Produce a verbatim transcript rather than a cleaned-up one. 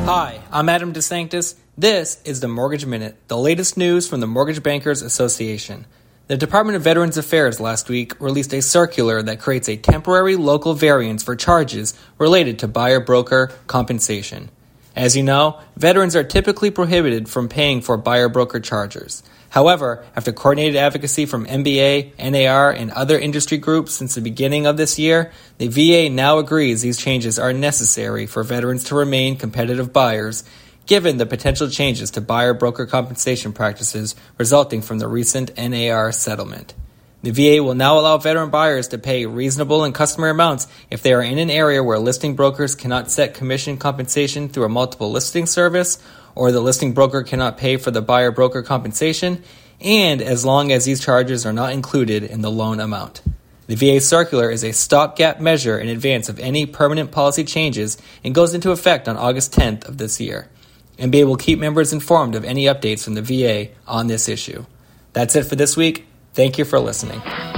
Hi, I'm Adam DeSanctis. This is the Mortgage Minute, the latest news from the Mortgage Bankers Association. The Department of Veterans Affairs last week released a circular that creates a temporary local variance for charges related to buyer-broker compensation. As you know, veterans are typically prohibited from paying for buyer-broker chargers. However, after coordinated advocacy from M B A, N A R, and other industry groups since the beginning of this year, the V A now agrees these changes are necessary for veterans to remain competitive buyers, given the potential changes to buyer-broker compensation practices resulting from the recent N A R settlement. The V A will now allow veteran buyers to pay reasonable and customary amounts if they are in an area where listing brokers cannot set commission compensation through a multiple listing service, or the listing broker cannot pay for the buyer-broker compensation, and as long as these charges are not included in the loan amount. The V A circular is a stopgap measure in advance of any permanent policy changes and goes into effect on August tenth of this year. M B A will keep members informed of any updates from the V A on this issue. That's it for this week. Thank you for listening.